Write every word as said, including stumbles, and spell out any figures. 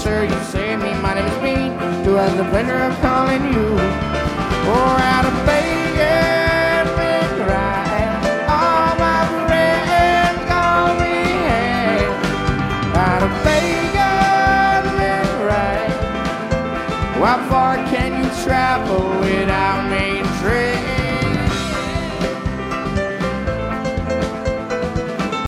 sir, you saved me. My name is Pete, who has the pleasure of calling you. Oh, out of Vegas, right. All my friends call me Hank. Out of Vegas, right. How far can you travel without main train?